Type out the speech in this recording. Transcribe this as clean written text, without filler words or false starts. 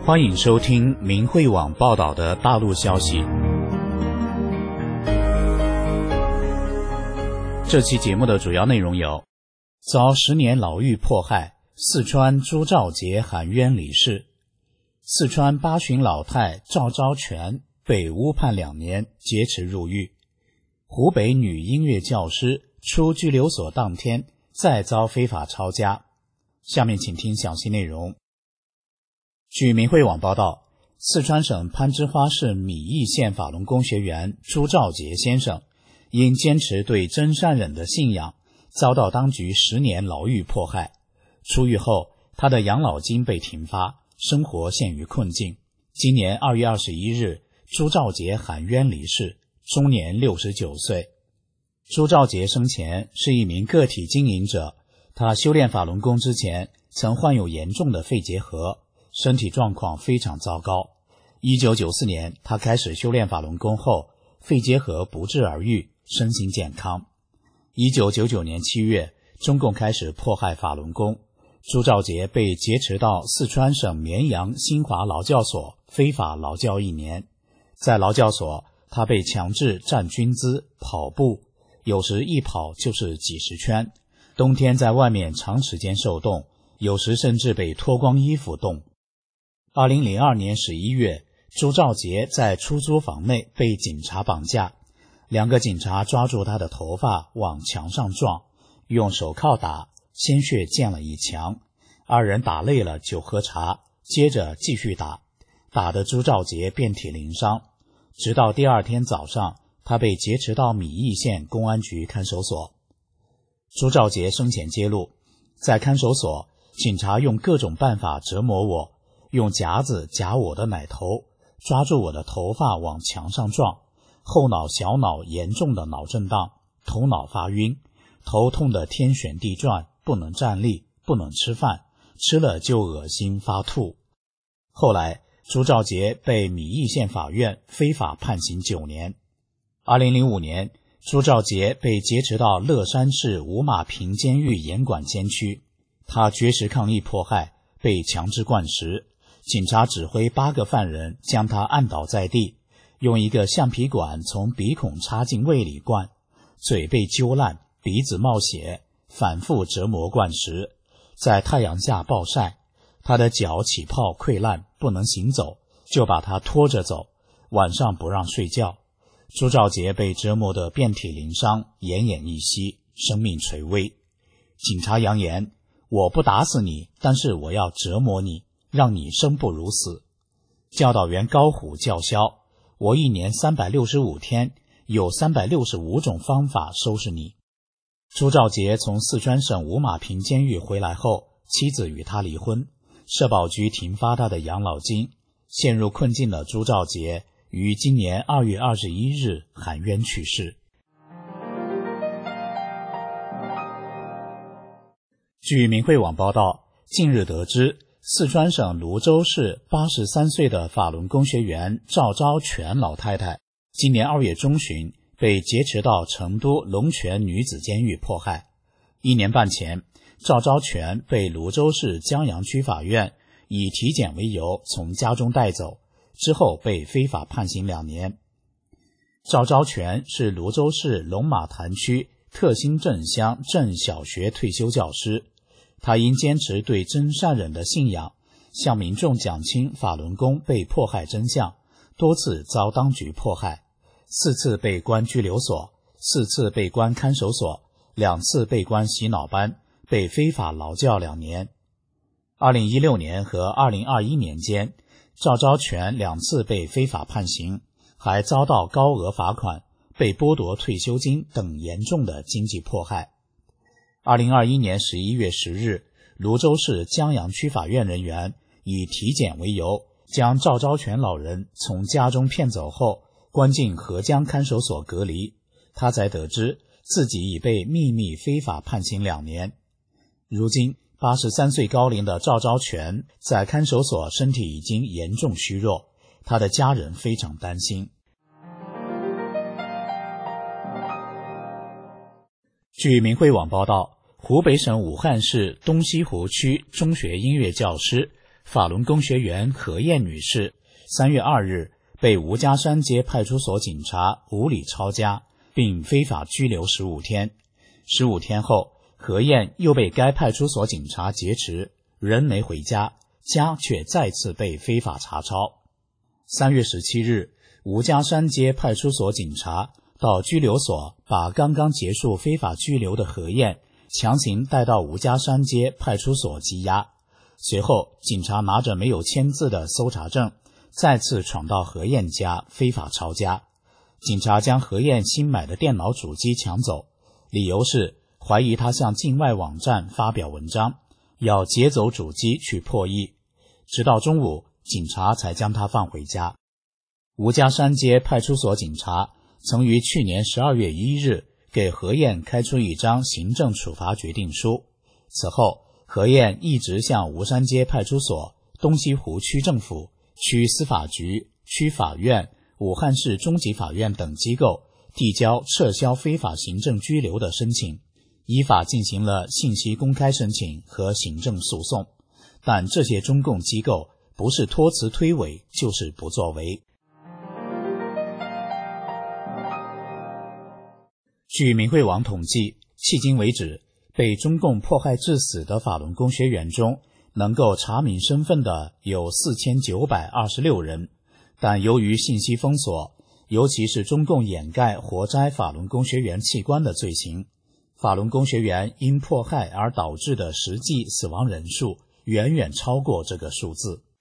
欢迎收听明慧网报道的大陆消息。这期节目的主要内容有：遭10年牢狱迫害，四川朱兆杰喊冤离世；四川八旬老太赵昭全被误判2年，劫持入狱；湖北女音乐教师出拘留所当天再遭非法抄家。下面请听详细内容。据明慧网报道，四川省攀枝花市米易县法轮功学员朱兆杰先生因坚持对真善忍的信仰，遭到当局10年牢狱迫害。出狱后，他的养老金被停发，生活陷于困境。今年2月21日，朱兆杰喊冤离世，终年69岁。朱兆杰生前是一名个体经营者，他修炼法轮功之前曾患有严重的肺结核，身体状况非常糟糕。1994年他开始修炼法轮功后，肺结核不治而愈，身心健康。1999年7月，中共开始迫害法轮功，朱兆杰被劫持到四川省绵阳新华劳教所非法劳教1年。在劳教所，他被强制站军姿、跑步，有时一跑就是几十圈，冬天在外面长时间受冻，有时甚至被脱光衣服冻。2002年11月，朱兆杰在出租房内被警察绑架，2个警察抓住他的头发往墙上撞，用手铐打，鲜血溅了一墙。2人打累了就喝茶，接着继续打，打得朱兆杰遍体鳞伤。直到第2天早上，他被劫持到米易县公安局看守所。朱兆杰生前揭露，在看守所，警察用各种办法折磨我，用夹子夹我的奶头，抓住我的头发往墙上撞，后脑小脑严重的脑震荡，头脑发晕，头痛得天旋地转，不能站立，不能吃饭，吃了就恶心发吐。后来朱兆杰被米易县法院非法判刑9年。2005年，朱兆杰被劫持到乐山市五马坪监狱严管监区，他绝食抗议迫害，被强制灌食，警察指挥8个犯人将他按倒在地，用一个橡皮管从鼻孔插进胃里灌，嘴被揪烂，鼻子冒血，反复折磨灌食，在太阳下暴晒，他的脚起泡溃烂，不能行走，就把他拖着走，晚上不让睡觉。朱兆杰被折磨得遍体鳞伤，奄奄一息，生命垂危。警察扬言，我不打死你，但是我要折磨你，让你生不如死。教导员高虎叫嚣，我1年365天，有365种方法收拾你。朱兆杰从四川省五马坪监狱回来后，妻子与他离婚，社保局停发他的养老金。陷入困境的朱兆杰于今年2月21日喊冤去世。据明慧网报道，近日得知，四川省泸州市83岁的法轮功学员赵昭全老太太，今年2月中旬被劫持到成都龙泉女子监狱迫害。1年半前，赵昭全被泸州市江阳区法院以体检为由从家中带走，之后被非法判刑2年。赵昭全是泸州市龙马潭区特兴镇乡镇小学退休教师，他因坚持对真善忍的信仰，向民众讲清法轮功被迫害真相，多次遭当局迫害，4次被关拘留所，4次被关看守所，2次被关洗脑班，被非法劳教2年。2016年和2021年间，赵昭全2次被非法判刑，还遭到高额罚款，被剥夺退休金等严重的经济迫害。2021年11月10日，泸州市江阳区法院人员以体检为由，将赵昭全老人从家中骗走后，关进合江看守所隔离，他才得知自己已被秘密非法判刑2年。如今83岁高龄的赵昭全在看守所身体已经严重虚弱，他的家人非常担心。据明慧网报道，湖北省武汉市东西湖区中学音乐教师法轮功学员何燕女士3月2日被吴家山街派出所警察无理抄家，并非法拘留15天。15天后，何燕又被该派出所警察劫持，人没回家，家却再次被非法查抄。3月17日，吴家山街派出所警察到拘留所把刚刚结束非法拘留的何燕强行带到吴家山街派出所羁押。随后，警察拿着没有签字的搜查证，再次闯到何燕家非法抄家。警察将何燕新买的电脑主机抢走，理由是怀疑他向境外网站发表文章，要劫走主机去破译。直到中午，警察才将他放回家。吴家山街派出所警察曾于去年12月1日给何燕开出一张行政处罚决定书。此后，何燕一直向吴山街派出所、东西湖区政府、区司法局、区法院、武汉市中级法院等机构递交撤销非法行政拘留的申请，依法进行了信息公开申请和行政诉讼。但这些中共机构不是托辞推诿，就是不作为。据明慧网统计，迄今为止，被中共迫害致死的法轮功学员中，能够查明身份的有4926人，但由于信息封锁，尤其是中共掩盖活摘法轮功学员器官的罪行，法轮功学员因迫害而导致的实际死亡人数远远超过这个数字。